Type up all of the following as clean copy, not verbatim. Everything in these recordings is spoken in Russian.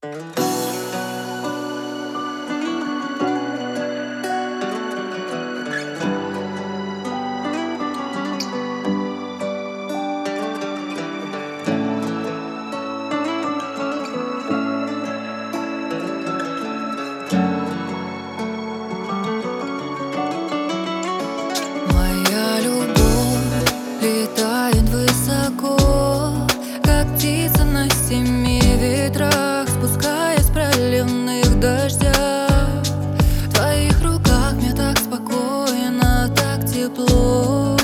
Моя любовь летает высоко, как птица на семи ветрах, спускаясь в проливных дождях. В твоих руках мне так спокойно, так тепло,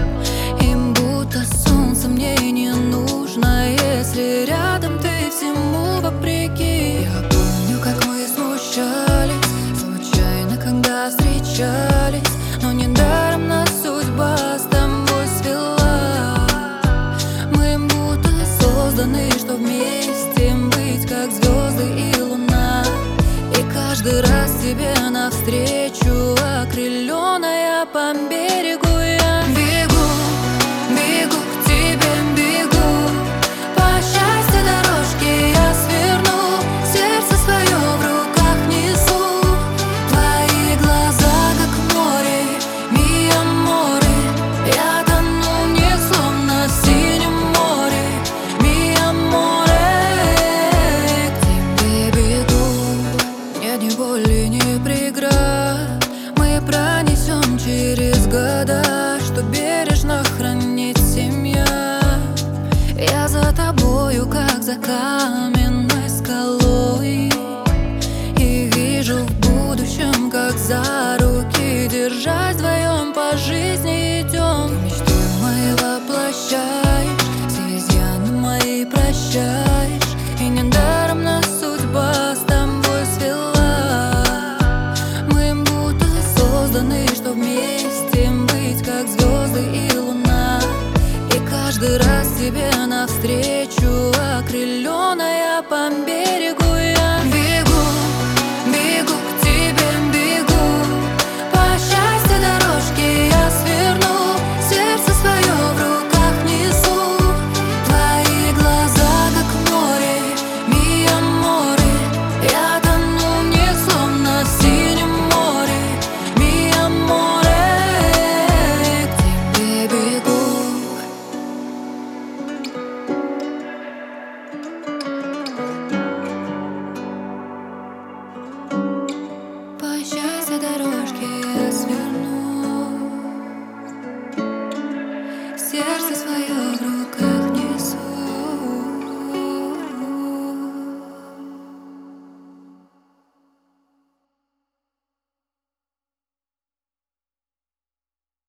и будто солнце мне не нужно, если рядом ты всему вопреки. Я помню, как мы смущались случайно, когда встречались, но недаром нас судьба с тобой свела. Мы будто созданы, что вместе быть, как звезды и луна. И каждый раз тебе навстречу, окрыленная по берегу я бегу, бегу к тебе, бегу. По счастью дорожки я сверну, сердце свое в руках несу. Твои глаза как море, ми аморе. Я тону в них, словно в синем море, ми аморе. К тебе бегу, нет ни боли, ни преград. Мы пронесем через года, что бережно хранит семья. Я за тобою, как за каменной скалой, и вижу в будущем, как за руки, держась вдвоем по жизни идем. Ты мечты мои воплощаешь, все изъяны мои прощаешь, и недаром нас судьба с тобой свела. Мы будто созданы, что вместе быть, как звезды и луна. И каждый раз тебе навстречу, окрыленная по берегу